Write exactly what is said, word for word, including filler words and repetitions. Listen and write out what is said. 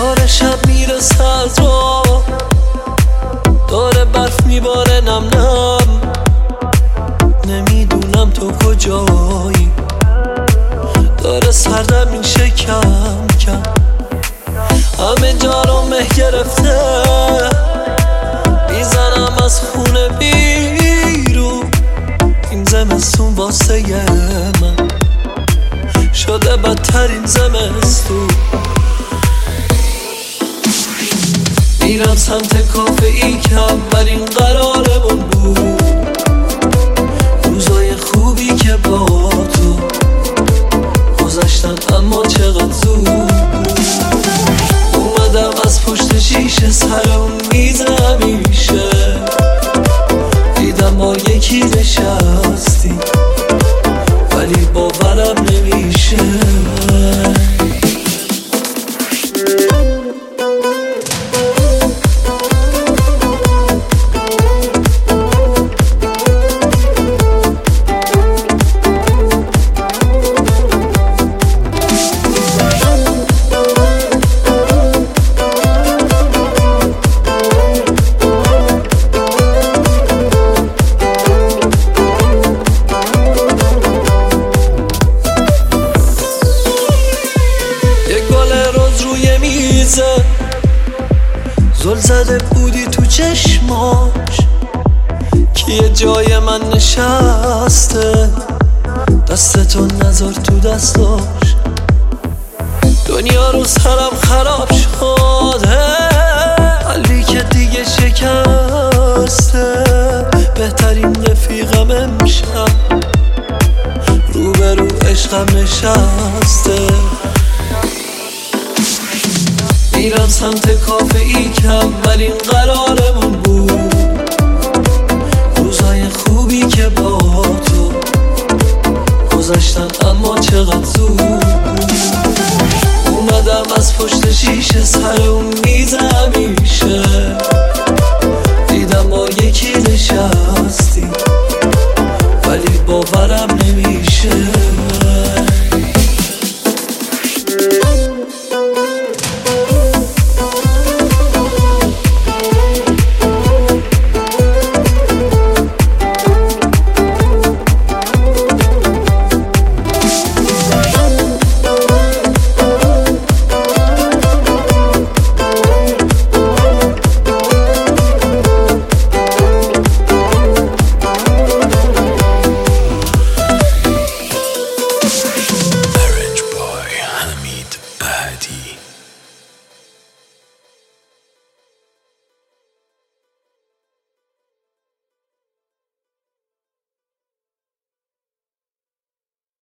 داره شب میرسه از را، داره برف میباره نم نم، نمیدونم تو کجایی، داره سردم میشه کم کم، همه جا رو مه گرفته، میزنم از خونه بیرون، این زمستون واسه من شده بدترین زمستون. میرم سمت کافه ای که اولین قرارمون بود، روزای خوبی که با تو گذشتن اما چقدر زود بود. اومدم از پشت شیشه سرم میز همیشه، دیدم ما یکی نشستی ولی باورم نمیشه. زل زده بودی تو چشماش که یه جای من نشسته، دستتو نذار تو دستاش، دنیا رو سرم خراب شده، قلبی که دیگه شکسته، بهترین رفیقم امشب روبرو عشقم نشسته. میرم سمت کافه ای که اولین قرارمون بود، روزای خوبی که با تو گذشتن اما چقدر زود بود. اومدم از پشت شیشه سر اون میز همیشه، دیدم ما یکی نشست